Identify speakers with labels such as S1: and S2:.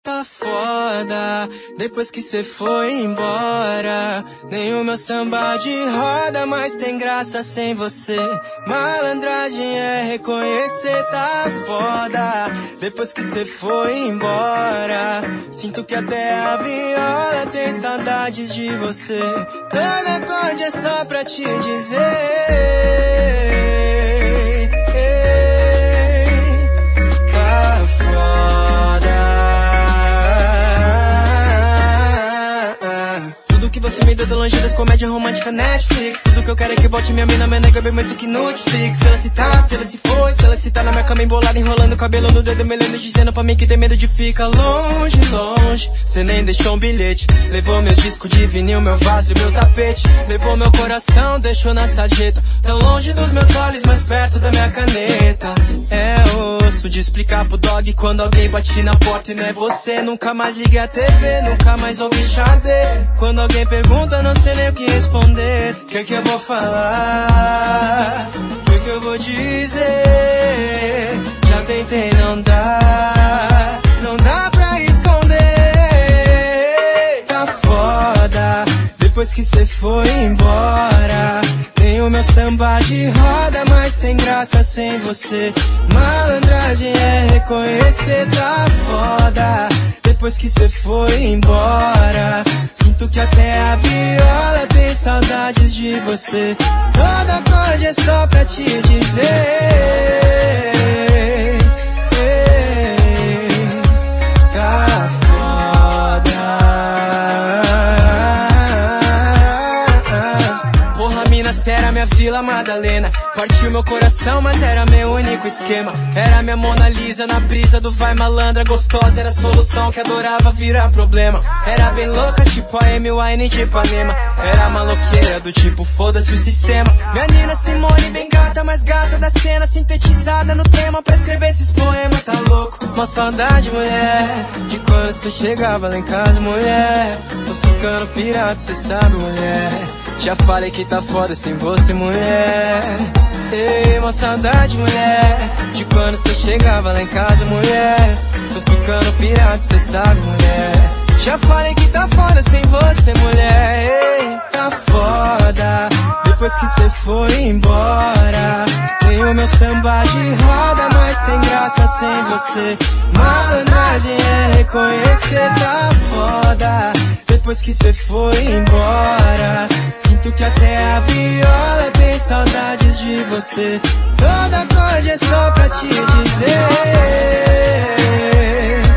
S1: tá foda, depois que cê foi embora. Nem o meu samba de roda mais tem graça sem você. Malandragem é reconhecer, tá foda, depois que cê foi embora. Sinto que até a viola tem saudades de você. Toda acorde é só pra te dizer. Tudo que você me deu tão longe das comédias românticas Netflix. Tudo que eu quero é que volte minha mina, minha nega bem mais do que Netflix. Se ela se tá, se ela se foi, se ela se tá na minha cama embolada, enrolando o cabelo no dedo, me lendo, dizendo pra mim que tem medo de ficar longe, longe. Cê nem deixou um bilhete, levou meus discos de vinil, meu vaso e meu tapete. Levou meu coração, deixou na sarjeta, tão longe dos meus olhos, mais perto da minha caneta. É osso de explicar pro dog quando alguém bate na porta e não é você. Nunca mais liguei a TV, nunca mais ouvi Xadê. Quando alguém pergunta, não sei nem o que responder. Que eu vou falar? Que eu vou dizer? Já tentei, não dá, não dá pra esconder. Tá foda, depois que cê foi embora. Nem o meu samba de roda mais tem graça sem você. Malandragem é reconhecer, tá foda, depois que cê foi embora. Sinto que até a viola tem saudades de você. Toda acorde é só pra te dizer. Tá foda. Porra, mina, cê era minha Vila Madalena. Partiu meu coração, mas era meu único esquema. Era minha Mona Lisa na brisa do vai malandra. Gostosa, era a solução que adorava virar problema. Era bem louca, tipo a Amy Wine de Ipanema. Era maloqueira do tipo foda-se o sistema. Minha Nina Simone, bem gata, mais gata da cena. Sintetizada no tema pra escrever esses poemas, tá louco? Uma saudade, mulher, de quando você chegava lá em casa, mulher. Tô ficando pirata, cê sabe, mulher. Já falei que tá foda sem você, mulher. Ei, uma saudade, mulher, de quando você chegava lá em casa, mulher. Tô ficando pirata, cê sabe, mulher. Já falei que tá foda sem você, mulher. Ei, tá foda, depois que cê foi embora. Nem o meu samba de roda mais tem graça sem você. Malandragem é reconhecer, tá foda, depois que cê foi embora. Sinto que até a viola tem saudades de você. Toda acorde é só pra te dizer.